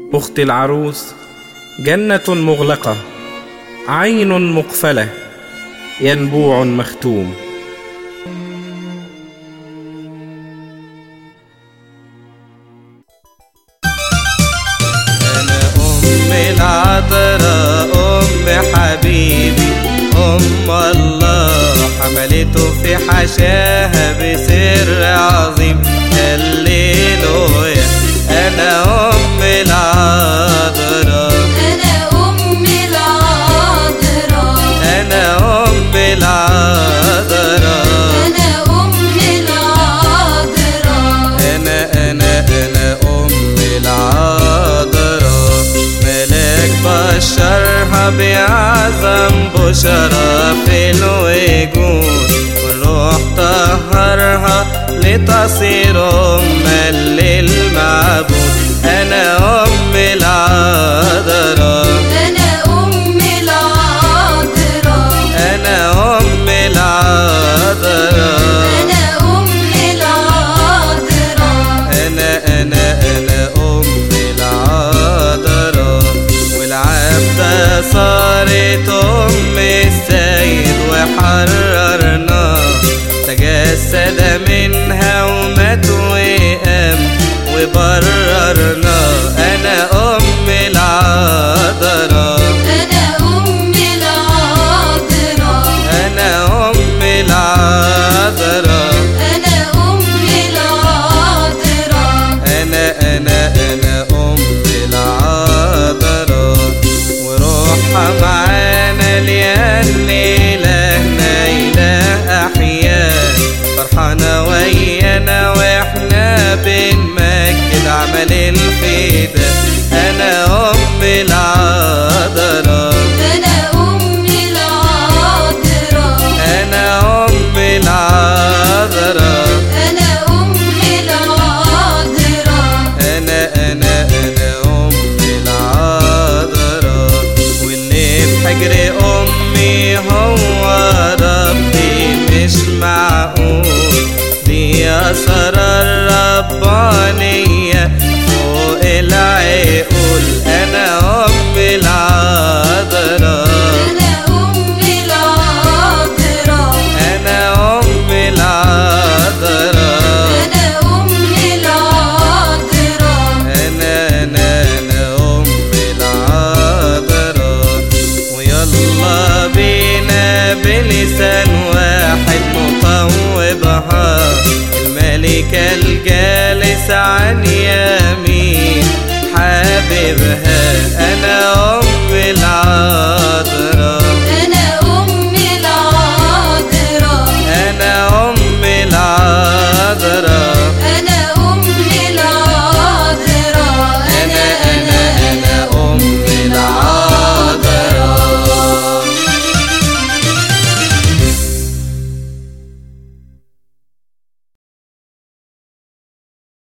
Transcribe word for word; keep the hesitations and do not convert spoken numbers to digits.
أختي العروس جنة مغلقة، عين مقفلة، ينبوع مختوم. أنا أم العذراء أم حبيبي، أم الله حملته في حشاها بسر عظيم. هللويا أنا أم العذراء، أنا أم العذراء، أنا أم العذراء، أنا أم العذراء، أنا أنا أنا أم العذراء. ملاك بشرها بعظم بشرى في الوجود، والروح طهرها لتصير أما للمعبود. أنا أم العذراء، أنا أم العذراء، أنا أم العذراء، أنا أم العذراء، أنا أنا أنا أم العذراء. والعبدة صارت أم السيد وحررنا، تجسد منها ومات وقام وبررنا. أنا أم العذراء، أنا أم العذراء، أنا أم العذراء، أنا أم العذراء، أنا أنا أنا أم العذراء. وروحها معانا لأن إلهنا إله أحياء، فرحانة ويانا وإحنا بنمجد عمل الفدا. أنا أم العذراء، أنا أم العذراء، أنا أم العذراء، أنا أم العذراء، أنا أنا أنا أم العذراء. واللي بحجر أمي هو ربي مش معقول، دي أسرار ربانية فوق العقول. أنا أم العذراء، أنا أم العذراء، أنا أم العذراء، أنا أم العذراء، أنا أنا أنا أم العذراء. ويلا بينا بلسان واحد نطوبها، الملكة الجالس عن يمين حبيبها.